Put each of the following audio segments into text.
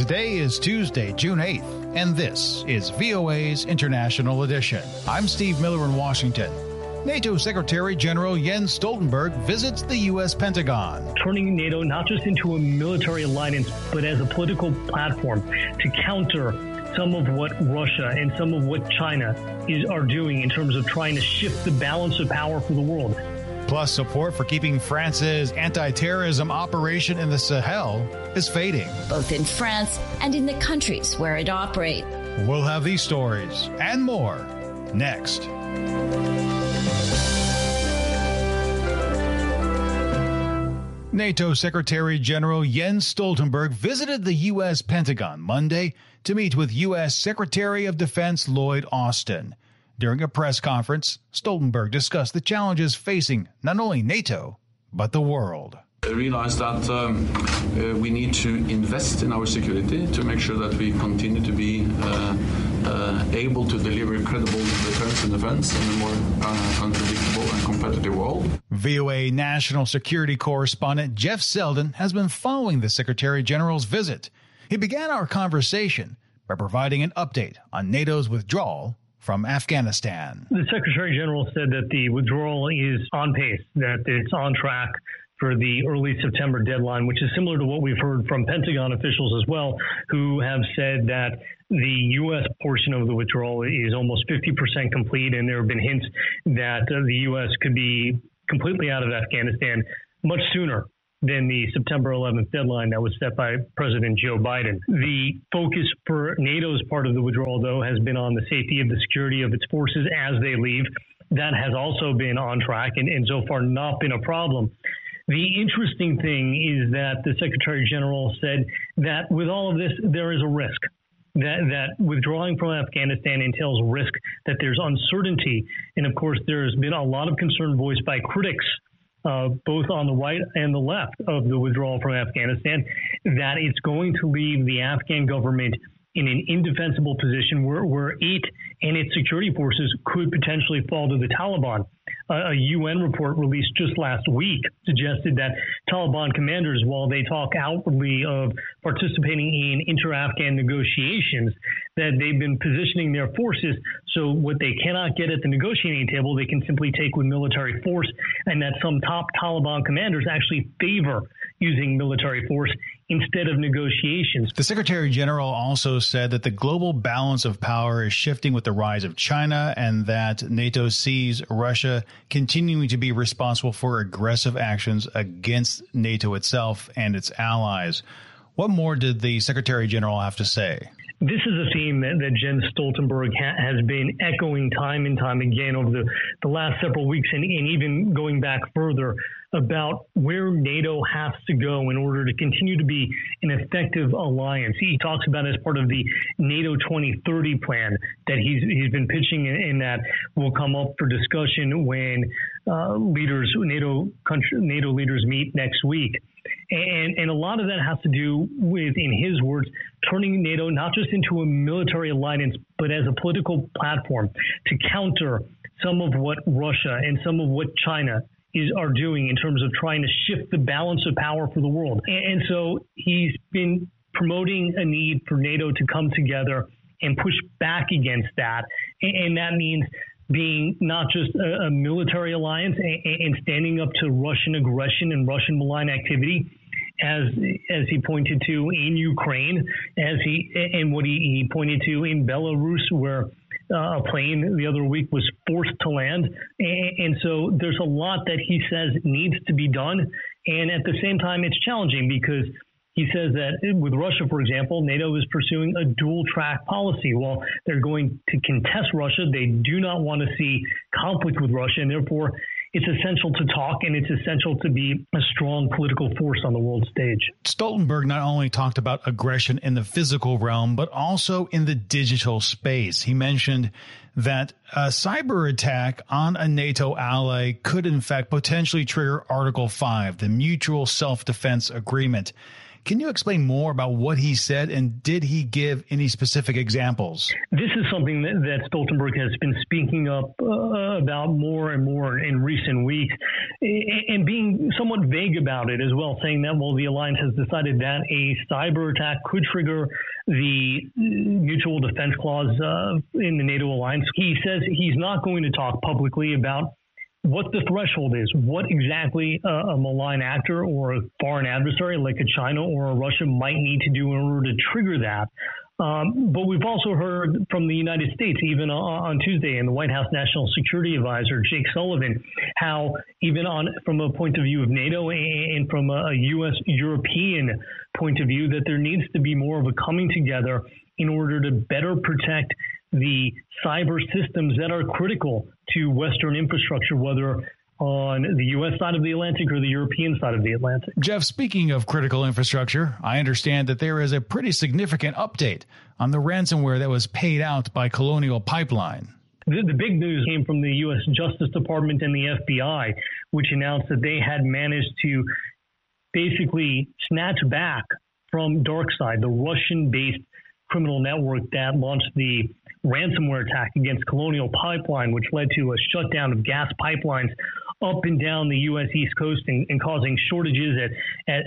Today is Tuesday, June 8th, and this is VOA's International Edition. I'm Steve Miller in Washington. NATO Secretary General Jens Stoltenberg visits the U.S. Pentagon. Turning NATO not just into a military alliance, but as a political platform to counter some of what Russia and some of what China are doing in terms of trying to shift the balance of power for the world. Plus, support for keeping France's anti-terrorism operation in the Sahel is fading. Both in France and in the countries where it operates. We'll have these stories and more next. NATO Secretary General Jens Stoltenberg visited the U.S. Pentagon Monday to meet with U.S. Secretary of Defense Lloyd Austin. During a press conference, Stoltenberg discussed the challenges facing not only NATO, but the world. I realized that we need to invest in our security to make sure that we continue to be able to deliver credible deterrence and defense in a more unpredictable and competitive world. VOA National Security Correspondent Jeff Selden has been following the Secretary General's visit. He began our conversation by providing an update on NATO's withdrawal from Afghanistan. The Secretary General said that the withdrawal is on pace, that it's on track for the early September deadline, which is similar to what we've heard from Pentagon officials as well, who have said that the U.S. portion of the withdrawal is almost 50% complete, and there have been hints that the U.S. could be completely out of Afghanistan much sooner than the September 11th deadline that was set by President Joe Biden. The focus for NATO's part of the withdrawal, though, has been on the safety of the security of its forces as they leave. That has also been on track and so far not been a problem. The interesting thing is that the Secretary General said that with all of this, there is a risk. That withdrawing from Afghanistan entails risk, that there's uncertainty. And of course, there's been a lot of concern voiced by critics, both on the right and the left of the withdrawal from Afghanistan, that it's going to leave the Afghan government in an indefensible position where it and its security forces could potentially fall to the Taliban. A UN report released just last week suggested that Taliban commanders, while they talk outwardly of participating in inter-Afghan negotiations, that they've been positioning their forces so what they cannot get at the negotiating table, they can simply take with military force, and that some top Taliban commanders actually favor using military force instead of negotiations. The Secretary General also said that the global balance of power is shifting with the rise of China and that NATO sees Russia continuing to be responsible for aggressive actions against NATO itself and its allies. What more did the Secretary General have to say? This is a theme that Jens Stoltenberg has been echoing time and time again over the last several weeks and even going back further about where NATO has to go in order to continue to be an effective alliance. He talks about it as part of the NATO 2030 plan that he's been pitching and that will come up for discussion when NATO leaders meet next week. And a lot of that has to do with, in his words, turning NATO not just into a military alliance, but as a political platform to counter some of what Russia and some of what China are doing in terms of trying to shift the balance of power for the world. And so he's been promoting a need for NATO to come together and push back against that. And that means being not just a military alliance and standing up to Russian aggression and Russian malign activity, as he pointed to in Ukraine, and what he pointed to in Belarus, where a plane the other week was forced to land. And so there's a lot that he says needs to be done. And at the same time, it's challenging because he says that with Russia, for example, NATO is pursuing a dual-track policy. While they're going to contest Russia, they do not want to see conflict with Russia, and therefore it's essential to talk and it's essential to be a strong political force on the world stage. Stoltenberg not only talked about aggression in the physical realm, but also in the digital space. He mentioned that a cyber attack on a NATO ally could, in fact, potentially trigger Article 5, the Mutual Self-Defense Agreement. Can you explain more about what he said, and did he give any specific examples? This is something that Stoltenberg has been speaking up about more and more in recent weeks, and being somewhat vague about it as well, saying that, well, the alliance has decided that a cyber attack could trigger the mutual defense clause in the NATO alliance. He says he's not going to talk publicly about what the threshold is, what exactly a malign actor or a foreign adversary like a China or a Russia might need to do in order to trigger that. But we've also heard from the United States, even on Tuesday, and the White House National Security Advisor, Jake Sullivan, how even from a point of view of NATO and from a U.S.-European point of view, that there needs to be more of a coming together in order to better protect the cyber systems that are critical to Western infrastructure, whether on the U.S. side of the Atlantic or the European side of the Atlantic. Jeff, speaking of critical infrastructure, I understand that there is a pretty significant update on the ransomware that was paid out by Colonial Pipeline. The big news came from the U.S. Justice Department and the FBI, which announced that they had managed to basically snatch back from DarkSide, the Russian-based criminal network that launched the ransomware attack against Colonial Pipeline, which led to a shutdown of gas pipelines up and down the U.S. East Coast and causing shortages at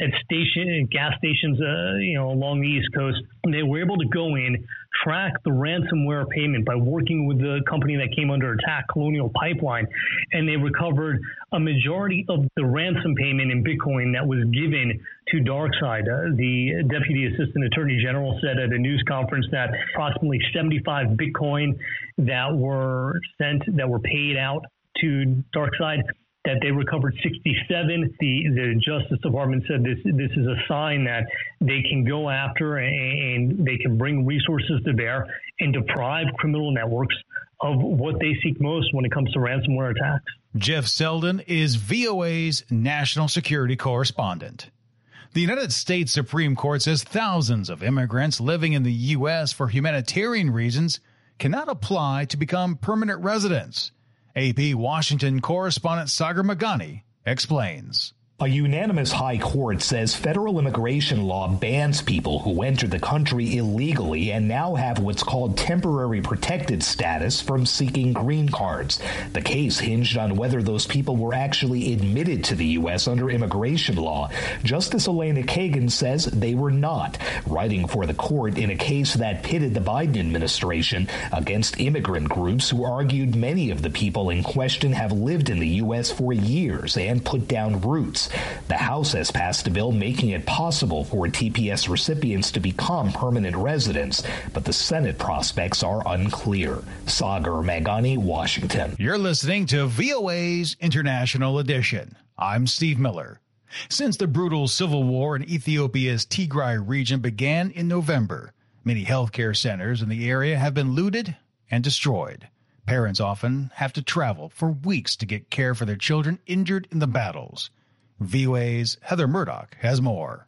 gas stations, along the East Coast. And they were able to go in, track the ransomware payment by working with the company that came under attack, Colonial Pipeline, and they recovered a majority of the ransom payment in Bitcoin that was given to DarkSide. The Deputy Assistant Attorney General said at a news conference that approximately 75 Bitcoin that were paid out to DarkSide, that they recovered 67. The Justice Department said this is a sign that they can go after and they can bring resources to bear and deprive criminal networks of what they seek most when it comes to ransomware attacks. Jeff Selden is VOA's national security correspondent. The United States Supreme Court says thousands of immigrants living in the U.S. for humanitarian reasons cannot apply to become permanent residents. AP Washington correspondent Sagar Meghani explains. A unanimous high court says federal immigration law bans people who enter the country illegally and now have what's called temporary protected status from seeking green cards. The case hinged on whether those people were actually admitted to the U.S. under immigration law. Justice Elena Kagan says they were not, writing for the court in a case that pitted the Biden administration against immigrant groups who argued many of the people in question have lived in the U.S. for years and put down roots. The House has passed a bill making it possible for TPS recipients to become permanent residents, but the Senate prospects are unclear. Sagar Meghani, Washington. You're listening to VOA's International Edition. I'm Steve Miller. Since the brutal civil war in Ethiopia's Tigray region began in November, many healthcare centers in the area have been looted and destroyed. Parents often have to travel for weeks to get care for their children injured in the battles. VOA's Heather Murdoch has more.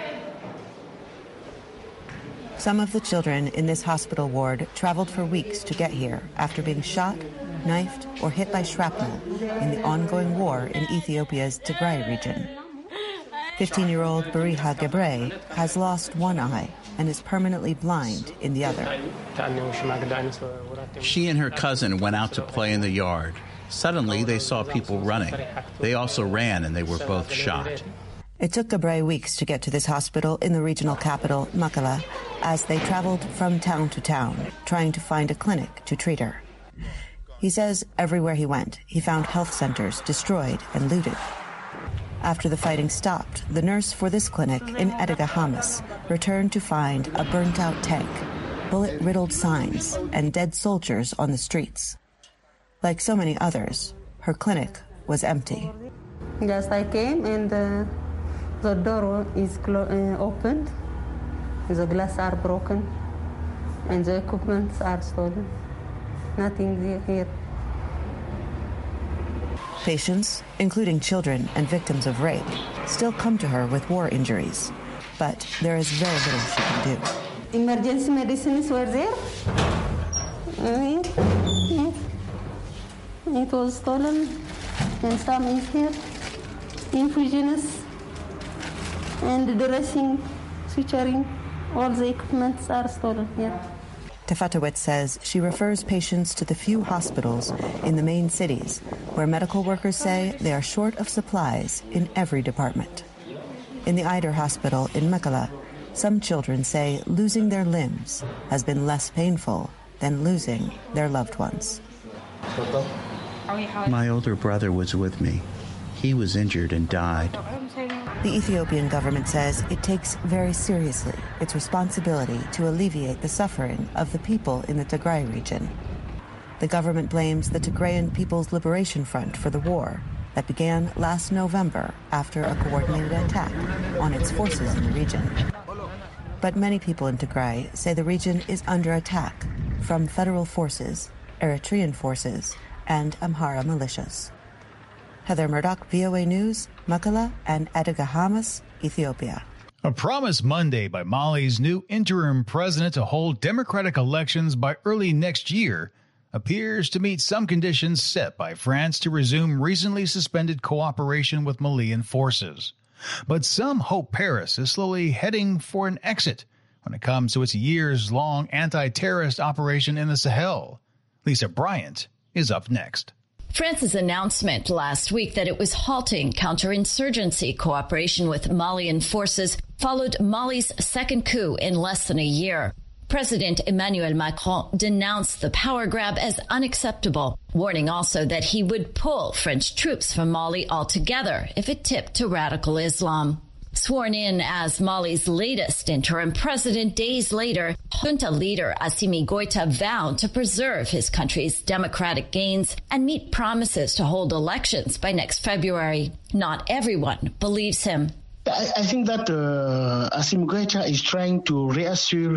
Some of the children in this hospital ward traveled for weeks to get here after being shot, knifed, or hit by shrapnel in the ongoing war in Ethiopia's Tigray region. 15-year-old Bariha Gebre has lost one eye and is permanently blind in the other. She and her cousin went out to play in the yard. Suddenly, they saw people running. They also ran, and they were both shot. It took Gebre weeks to get to this hospital in the regional capital, Mekelle, as they traveled from town to town, trying to find a clinic to treat her. He says everywhere he went, he found health centers destroyed and looted. After the fighting stopped, the nurse for this clinic in Edega Hamas returned to find a burnt-out tank, bullet-riddled signs, and dead soldiers on the streets. Like so many others, her clinic was empty. Just I came and the door is opened, the glass are broken, and the equipment are stolen. Nothing here. Patients, including children and victims of rape, still come to her with war injuries, but there is very little she can do. Emergency medicines were there. It was stolen, and some is here. Infusions and dressing switchering, all the equipments are stolen here. Tefatowicz says she refers patients to the few hospitals in the main cities where medical workers say they are short of supplies in every department. In the Eider Hospital in Mekelle, some children say losing their limbs has been less painful than losing their loved ones. My older brother was with me. He was injured and died. The Ethiopian government says it takes very seriously its responsibility to alleviate the suffering of the people in the Tigray region. The government blames the Tigrayan People's Liberation Front for the war that began last November after a coordinated attack on its forces in the region. But many people in Tigray say the region is under attack from federal forces, Eritrean forces, and Amhara militias. Heather Murdoch, VOA News, Mekelle and Adighamas, Ethiopia. A promise Monday by Mali's new interim president to hold democratic elections by early next year appears to meet some conditions set by France to resume recently suspended cooperation with Malian forces. But some hope Paris is slowly heading for an exit when it comes to its years-long anti-terrorist operation in the Sahel. Lisa Bryant is up next. France's announcement last week that it was halting counterinsurgency cooperation with Malian forces followed Mali's second coup in less than a year. President Emmanuel Macron denounced the power grab as unacceptable, warning also that he would pull French troops from Mali altogether if it tipped to radical Islam. Sworn in as Mali's latest interim president days later, junta leader Assimi Goïta vowed to preserve his country's democratic gains and meet promises to hold elections by next February. Not everyone believes him. I think that Assimi Goïta is trying to reassure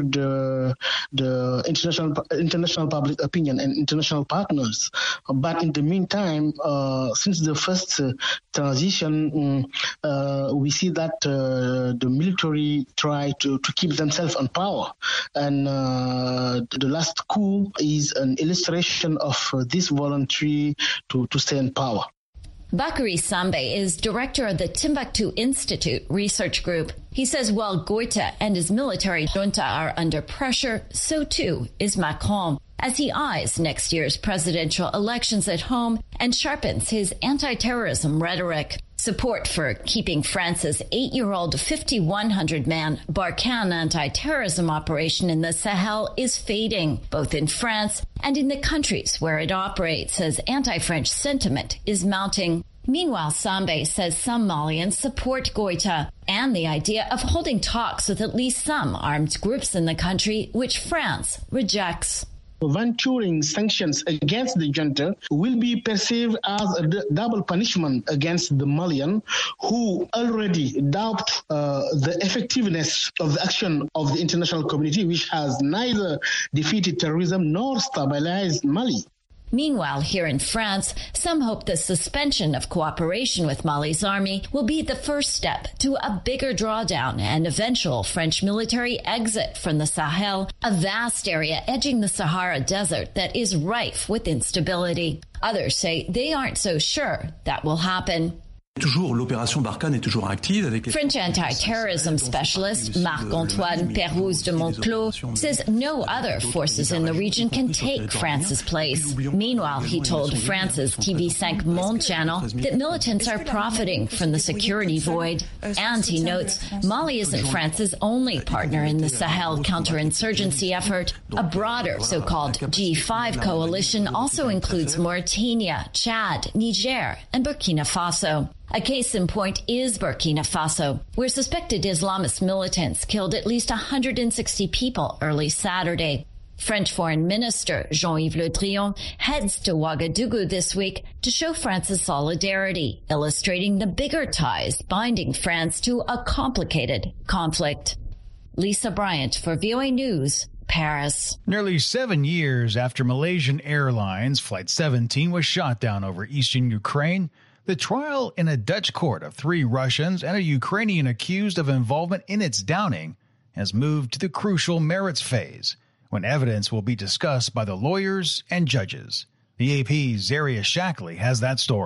the international public opinion and international partners. But in the meantime, since the first transition, we see that the military try to keep themselves on power. And the last coup is an illustration of this voluntary to stay in power. Bakary Sambe is director of the Timbuktu Institute research group. He says while Goïta and his military junta are under pressure, so too is Macron, as he eyes next year's presidential elections at home and sharpens his anti-terrorism rhetoric. Support for keeping France's 8-year-old 5,100-man Barkhane anti-terrorism operation in the Sahel is fading, both in France and in the countries where it operates, as anti-French sentiment is mounting. Meanwhile, Sambe says some Malians support Goïta and the idea of holding talks with at least some armed groups in the country, which France rejects. Venturing sanctions against the junta will be perceived as a double punishment against the Malian, who already doubt the effectiveness of the action of the international community, which has neither defeated terrorism nor stabilized Mali. Meanwhile, here in France, some hope the suspension of cooperation with Mali's army will be the first step to a bigger drawdown and eventual French military exit from the Sahel, a vast area edging the Sahara Desert that is rife with instability. Others say they aren't so sure that will happen. French anti-terrorism specialist Marc-Antoine Pérouse de Monclos says no other forces in the region can take France's place. Meanwhile, he told France's TV5 Monde channel that militants are profiting from the security void. And he notes Mali isn't France's only partner in the Sahel counterinsurgency effort. A broader so-called G5 coalition also includes Mauritania, Chad, Niger, and Burkina Faso. A case in point is Burkina Faso, where suspected Islamist militants killed at least 160 people early Saturday. French Foreign Minister Jean-Yves Le Drian heads to Ouagadougou this week to show France's solidarity, illustrating the bigger ties binding France to a complicated conflict. Lisa Bryant for VOA News, Paris. Nearly 7 years after Malaysian Airlines Flight 17 was shot down over eastern Ukraine, the trial in a Dutch court of 3 Russians and a Ukrainian accused of involvement in its downing has moved to the crucial merits phase, when evidence will be discussed by the lawyers and judges. The AP's Zaria Shackley has that story.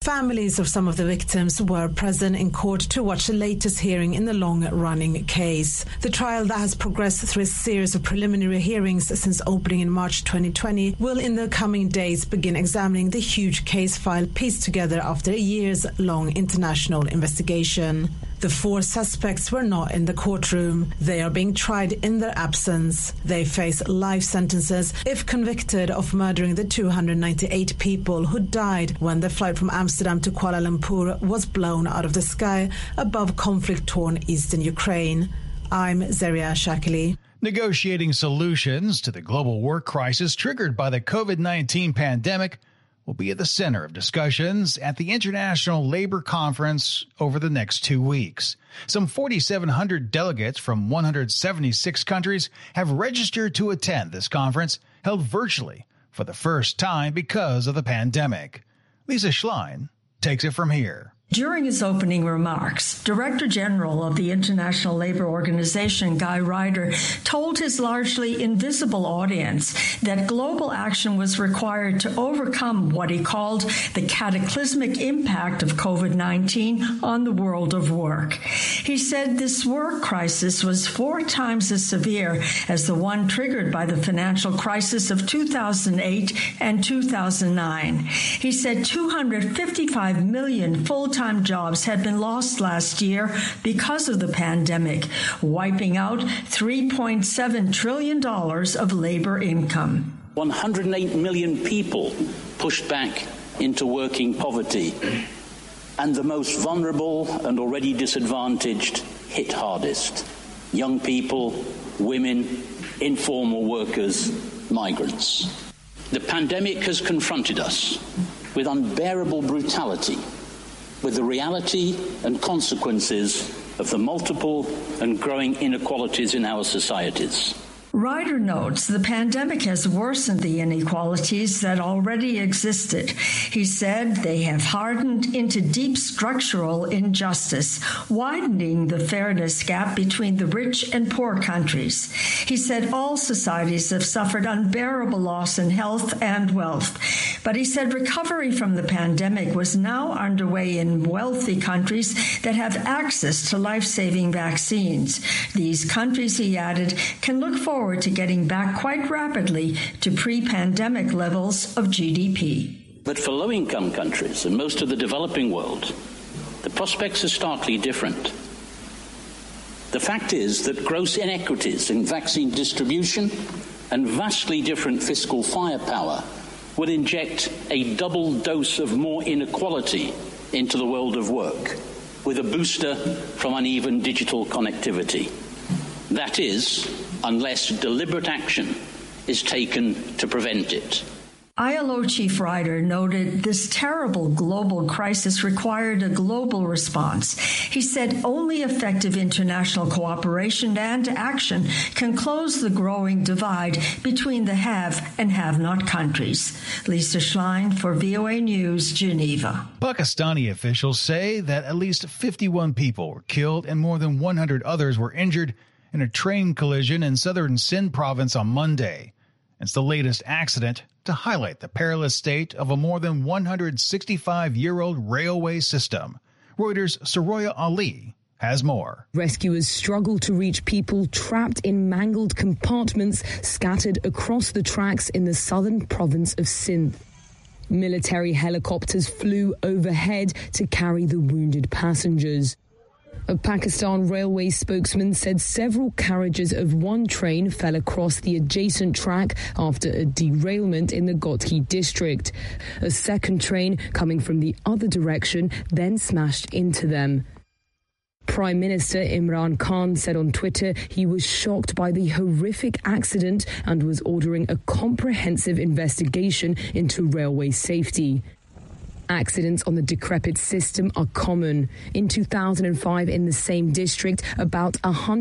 Families of some of the victims were present in court to watch the latest hearing in the long-running case. The trial that has progressed through a series of preliminary hearings since opening in March 2020 will in the coming days begin examining the huge case file pieced together after a years-long international investigation. The 4 suspects were not in the courtroom. They are being tried in their absence. They face life sentences if convicted of murdering the 298 people who died when the flight from Amsterdam to Kuala Lumpur was blown out of the sky above conflict-torn eastern Ukraine. I'm Zaria Shakili. Negotiating solutions to the global work crisis triggered by the COVID-19 pandemic will be at the center of discussions at the International Labor Conference over the next 2 weeks. Some 4,700 delegates from 176 countries have registered to attend this conference, held virtually for the first time because of the pandemic. Lisa Schlein takes it from here. During his opening remarks, Director General of the International Labour Organization, Guy Ryder, told his largely invisible audience that global action was required to overcome what he called the cataclysmic impact of COVID-19 on the world of work. He said this work crisis was 4 times as severe as the one triggered by the financial crisis of 2008 and 2009. He said 255 million full-time jobs had been lost last year because of the pandemic, wiping out $3.7 trillion of labor income. 108 million people pushed back into working poverty, and the most vulnerable and already disadvantaged hit hardest. Young people, women, informal workers, migrants. The pandemic has confronted us with unbearable brutality, with the reality and consequences of the multiple and growing inequalities in our societies. Ryder notes the pandemic has worsened the inequalities that already existed. He said they have hardened into deep structural injustice, widening the fairness gap between the rich and poor countries. He said all societies have suffered unbearable loss in health and wealth. But he said recovery from the pandemic was now underway in wealthy countries that have access to life-saving vaccines. These countries, he added, can look forward to getting back quite rapidly to pre-pandemic levels of GDP. But for low-income countries and most of the developing world, the prospects are starkly different. The fact is that gross inequities in vaccine distribution and vastly different fiscal firepower would inject a double dose of more inequality into the world of work, with a booster from uneven digital connectivity. That is, unless deliberate action is taken to prevent it. ILO Chief Ryder noted this terrible global crisis required a global response. He said only effective international cooperation and action can close the growing divide between the have and have-not countries. Lisa Schlein for VOA News, Geneva. Pakistani officials say that at least 51 people were killed and more than 100 others were injured in a train collision in southern Sindh province on Monday. It's the latest accident to highlight the perilous state of a more than 165-year-old railway system. Reuters' Soroya Ali has more. Rescuers struggle to reach people trapped in mangled compartments scattered across the tracks in the southern province of Sindh. Military helicopters flew overhead to carry the wounded passengers. A Pakistan railway spokesman said several carriages of one train fell across the adjacent track after a derailment in the Gotki district. A second train coming from the other direction then smashed into them. Prime Minister Imran Khan said on Twitter he was shocked by the horrific accident and was ordering a comprehensive investigation into railway safety. Accidents on the decrepit system are common. In 2005, in the same district, about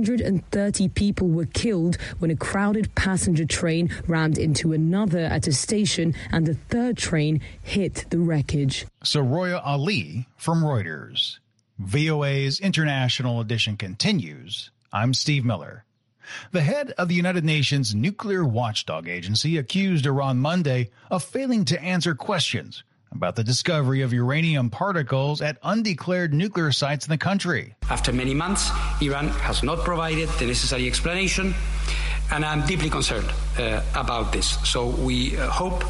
130 people were killed when a crowded passenger train rammed into another at a station and a third train hit the wreckage. Soroya Ali from Reuters. VOA's International Edition continues. I'm Steve Miller. The head of the United Nations Nuclear Watchdog Agency accused Iran Monday of failing to answer questions about the discovery of uranium particles at undeclared nuclear sites in the country. After many months, Iran has not provided the necessary explanation, and I'm deeply concerned about this. So we hope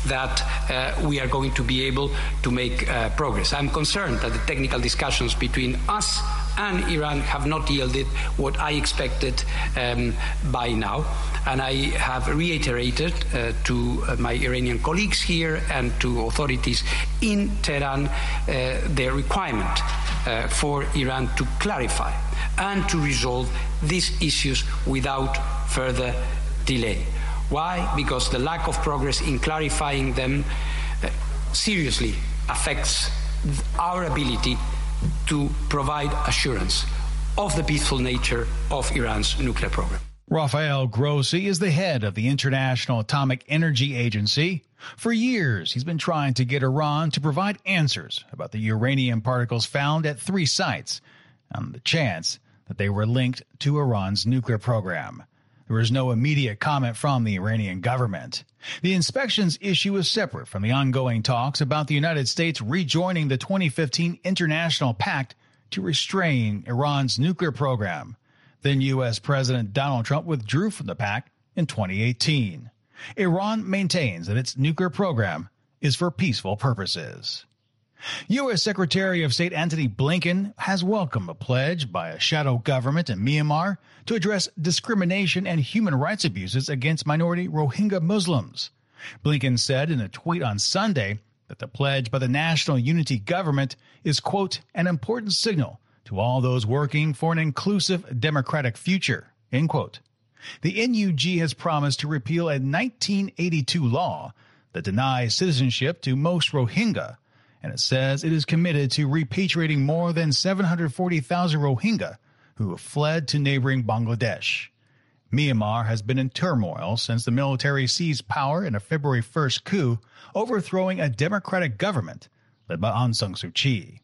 that we are going to be able to make progress. I'm concerned that the technical discussions between us and Iran have not yielded what I expected by now. And I have reiterated to my Iranian colleagues here and to authorities in Tehran their requirement for Iran to clarify and to resolve these issues without further delay. Why? Because the lack of progress in clarifying them seriously affects our ability to provide assurance of the peaceful nature of Iran's nuclear program. Rafael Grossi is the head of the International Atomic Energy Agency. For years, he's been trying to get Iran to provide answers about the uranium particles found at 3 sites on the chance that they were linked to Iran's nuclear program. There was no immediate comment from the Iranian government. The inspections issue is separate from the ongoing talks about the United States rejoining the 2015 International Pact to restrain Iran's nuclear program. Then U.S. President Donald Trump withdrew from the pact in 2018. Iran maintains that its nuclear program is for peaceful purposes. U.S. Secretary of State Antony Blinken has welcomed a pledge by a shadow government in Myanmar to address discrimination and human rights abuses against minority Rohingya Muslims. Blinken said in a tweet on Sunday that the pledge by the National Unity Government is, quote, an important signal to all those working for an inclusive democratic future, end quote. The NUG has promised to repeal a 1982 law that denies citizenship to most Rohingya, and it says it is committed to repatriating more than 740,000 Rohingya who have fled to neighboring Bangladesh. Myanmar has been in turmoil since the military seized power in a February 1st coup, overthrowing a democratic government led by Aung San Suu Kyi.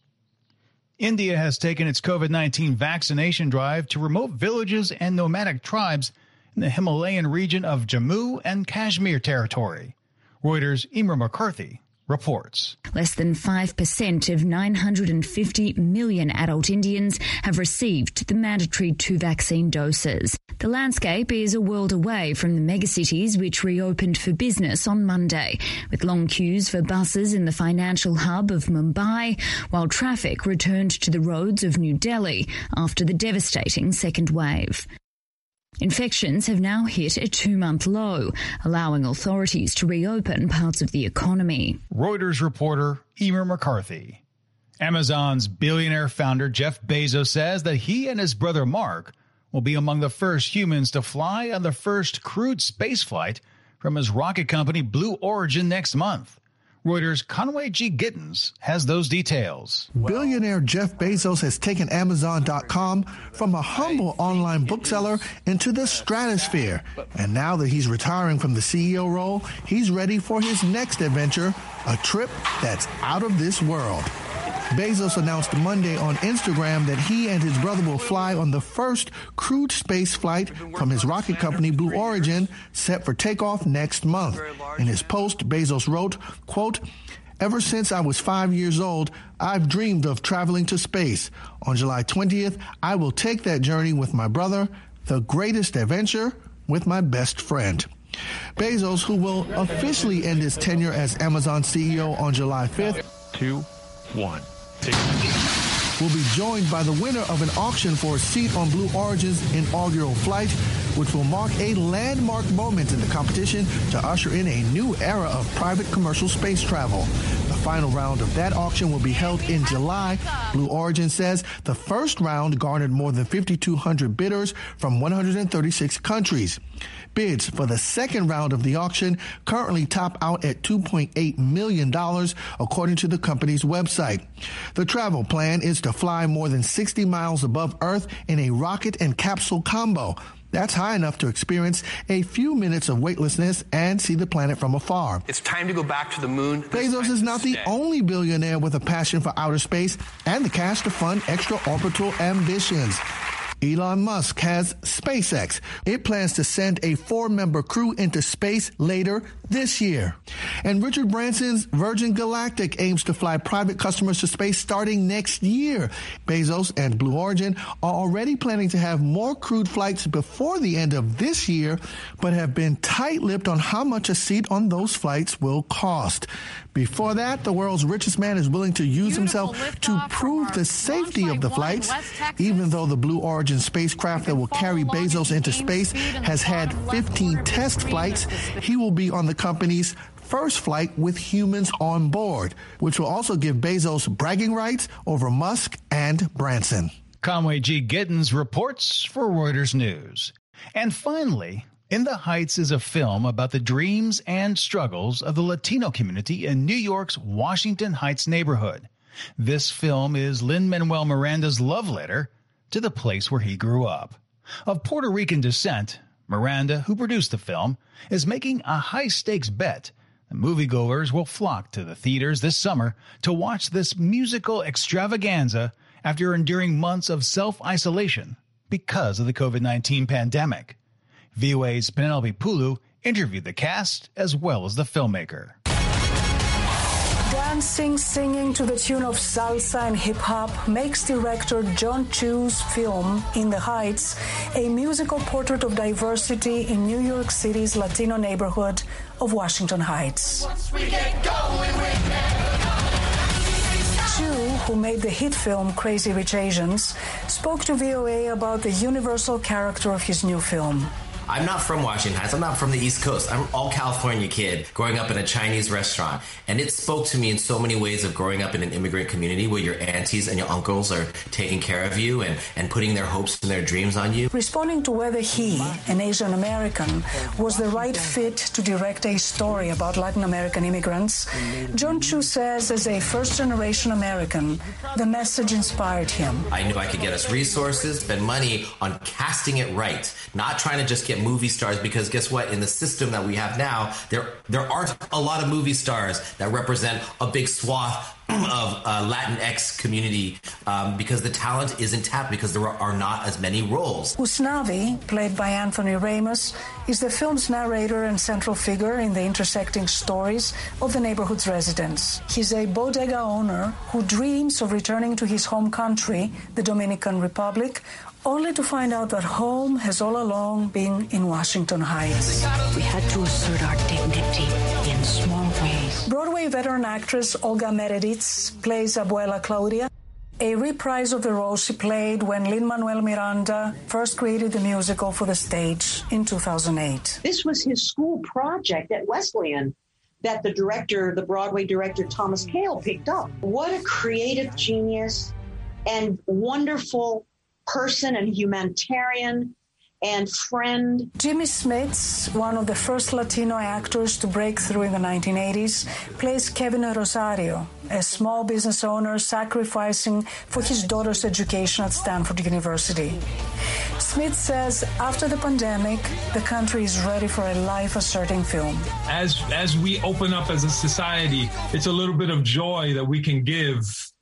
India has taken its COVID-19 vaccination drive to remote villages and nomadic tribes in the Himalayan region of Jammu and Kashmir territory. Reuters' Emer McCarthy reports. Less than 5% of 950 million adult Indians have received the mandatory 2 vaccine doses. The landscape is a world away from the megacities which reopened for business on Monday, with long queues for buses in the financial hub of Mumbai, while traffic returned to the roads of New Delhi after the devastating second wave. Infections have now hit a 2-month low, allowing authorities to reopen parts of the economy. Reuters reporter Emer McCarthy. Amazon's billionaire founder Jeff Bezos says that he and his brother Mark will be among the first humans to fly on the first crewed spaceflight from his rocket company Blue Origin next month. Reuters' Conway G. Gittins has those details. Billionaire Jeff Bezos has taken Amazon.com from a humble online bookseller into the stratosphere. And now that he's retiring from the CEO role, he's ready for his next adventure, a trip that's out of this world. Bezos announced Monday on Instagram that he and his brother will fly on the first crewed space flight from his rocket company Blue Origin, set for takeoff next month. In his post, Bezos wrote, quote, "Ever since I was 5 years old, I've dreamed of traveling to space. On July 20th, I will take that journey with my brother, the greatest adventure with my best friend." Bezos, who will officially end his tenure as Amazon CEO on July 5th, 2, 1. will be joined by the winner of an auction for a seat on Blue Origin's inaugural flight, which will mark a landmark moment in the competition to usher in a new era of private commercial space travel. The final round of that auction will be held in July. Blue Origin says the first round garnered more than 5,200 bidders from 136 countries. Bids for the second round of the auction currently top out at $2.8 million, according to the company's website. The travel plan is to fly more than 60 miles above Earth in a rocket and capsule combo. That's high enough to experience a few minutes of weightlessness and see the planet from afar. It's time to go back to the moon. Bezos is not the only billionaire with a passion for outer space and the cash to fund extra-orbital ambitions. Elon Musk has SpaceX. It plans to send a 4-member crew into space later this year. And Richard Branson's Virgin Galactic aims to fly private customers to space starting next year. Bezos and Blue Origin are already planning to have more crewed flights before the end of this year, but have been tight-lipped on how much a seat on those flights will cost. Before that, the world's richest man is willing to use himself to prove the safety of the flights, even though the Blue Origin spacecraft that will carry Bezos into space has had 15 test flights. He will be on the company's first flight with humans on board, which will also give Bezos bragging rights over Musk and Branson. Conway G. Giddens reports for Reuters News. And finally, In the Heights is a film about the dreams and struggles of the Latino community in New York's Washington Heights neighborhood. This film is Lin-Manuel Miranda's love letter to the place where he grew up. Of Puerto Rican descent, Miranda, who produced the film, is making a high-stakes bet. The moviegoers will flock to the theaters this summer to watch this musical extravaganza after enduring months of self-isolation because of the COVID-19 pandemic. VOA's Penelope Pulu interviewed the cast as well as the filmmaker. Dancing, singing to the tune of salsa and hip-hop makes director John Chu's film, In the Heights, a musical portrait of diversity in New York City's Latino neighborhood of Washington Heights. Chu, who made the hit film Crazy Rich Asians, spoke to VOA about the universal character of his new film. I'm not from Washington Heights. I'm not from the East Coast. I'm all California kid growing up in a Chinese restaurant. And it spoke to me in so many ways of growing up in an immigrant community where your aunties and your uncles are taking care of you and putting their hopes and their dreams on you. Responding to whether he, an Asian American, was the right fit to direct a story about Latin American immigrants, John Chu says as a first-generation American, the message inspired him. I knew I could get us resources, spend money on casting it right, not trying to just get movie stars, because guess what? In the system that we have now, there aren't a lot of movie stars that represent a big swath of Latinx community because the talent isn't tapped because there are not as many roles. Usnavi, played by Anthony Ramos, is the film's narrator and central figure in the intersecting stories of the neighborhood's residents. He's a bodega owner who dreams of returning to his home country, the Dominican Republic, only to find out that home has all along been in Washington Heights. We had to assert our dignity in small ways. Broadway veteran actress Olga Meredith plays Abuela Claudia, a reprise of the role she played when Lin-Manuel Miranda first created the musical for the stage in 2008. This was his school project at Wesleyan that the Broadway director Thomas Kail picked up. What a creative genius and wonderful person and humanitarian and friend. Jimmy Smits, one of the first Latino actors to break through in the 1980s, plays Kevin Rosario, a small business owner sacrificing for his daughter's education at Stanford University. Smith says after the pandemic, the country is ready for a life-asserting film. As we open up as a society, it's a little bit of joy that we can give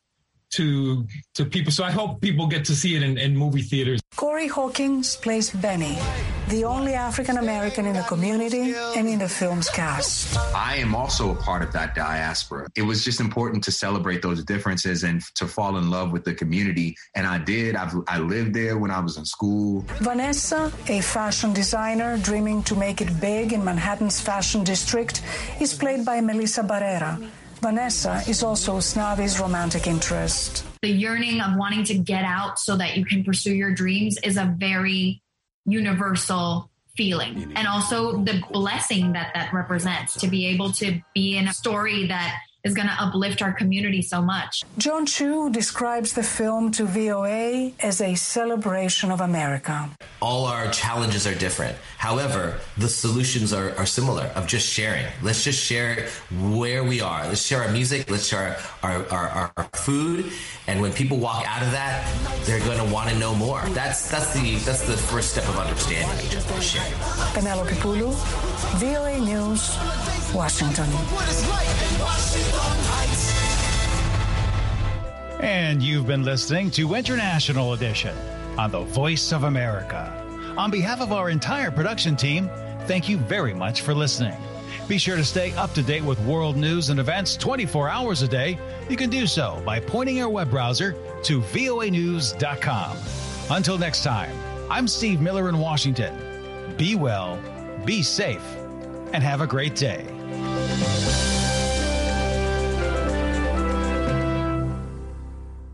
to people. So I hope people get to see it in movie theaters. Corey Hawkins plays Benny, the only African-American in the community and in the film's cast. I am also a part of that diaspora. It was just important to celebrate those differences and to fall in love with the community. And I did. I lived there when I was in school. Vanessa, a fashion designer dreaming to make it big in Manhattan's fashion district, is played by Melissa Barrera. Vanessa is also Usnavi's romantic interest. The yearning of wanting to get out so that you can pursue your dreams is a very universal feeling. And also the blessing that represents to be able to be in a story that is going to uplift our community so much. John Chu describes the film to VOA as a celebration of America. All our challenges are different. However, the solutions are similar, of just sharing. Let's just share where we are. Let's share our music. Let's share our food. And when people walk out of that, they're going to want to know more. That's the first step of understanding, just sharing. Penelope Pulu, VOA News, Washington. And you've been listening to International Edition. on the Voice of America. On behalf of our entire production team, thank you very much for listening. Be sure to stay up to date with world news and events 24 hours a day. You can do so by pointing your web browser to voanews.com. Until next time, I'm Steve Miller in Washington. Be well, be safe, and have a great day.